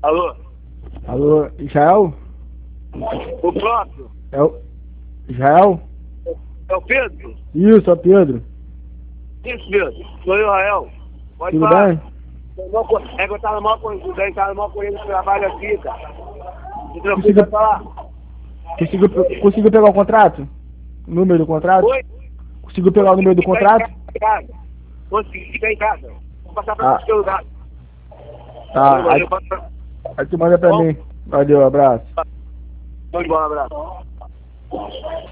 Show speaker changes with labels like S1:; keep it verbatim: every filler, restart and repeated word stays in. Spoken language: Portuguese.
S1: Alô?
S2: Alô, Israel?
S1: O próprio?
S2: É o... Israel?
S1: É o Pedro?
S2: Isso, é o Pedro.
S1: Isso, Pedro. Sou eu, Rael. Pode
S2: Tudo
S1: falar.
S2: bem?
S1: É que eu tava mal com isso, daí tava mal com ele no trabalho aqui, cara. Se tranquilo,
S2: Conseguiu,
S1: vai falar.
S2: conseguiu, pe- conseguiu pegar o contrato? O número do contrato?
S1: Oi?
S2: Conseguiu pegar o número do
S1: Fica
S2: contrato?
S1: em casa. Consegui ficar em casa. Vou passar pra
S2: Ah.
S1: você o dado.
S2: Tá, aí, aí tu manda pra
S1: Bom.
S2: mim. Valeu, abraço.
S1: Muito bom, um abraço.